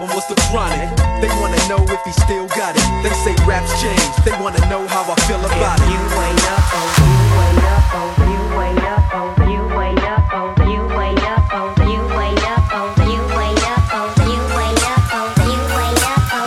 album was The Chronic. They wanna know if he still got it. They say rap's changed, they wanna know how I feel about it. You ain't up, oh, you ain't up, oh, you ain't up, oh, you ain't up, oh, you ain't up, oh, you ain't up, oh, you ain't up, oh, you ain't up, oh, you ain't up, oh,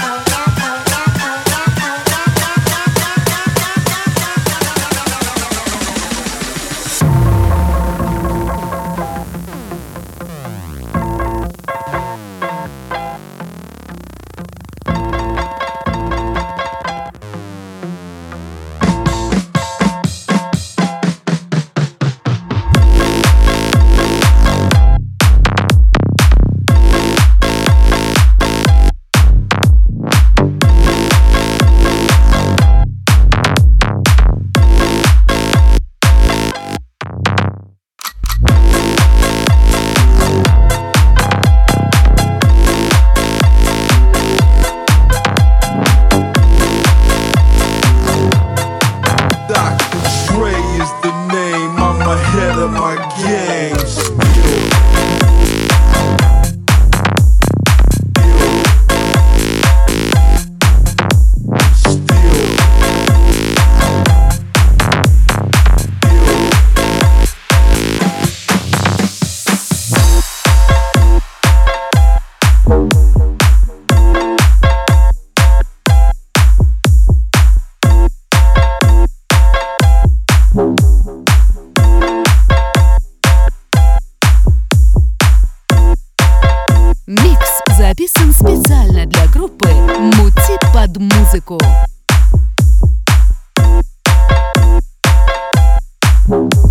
Head of my gang. Микс записан специально для группы «Мути под музыку».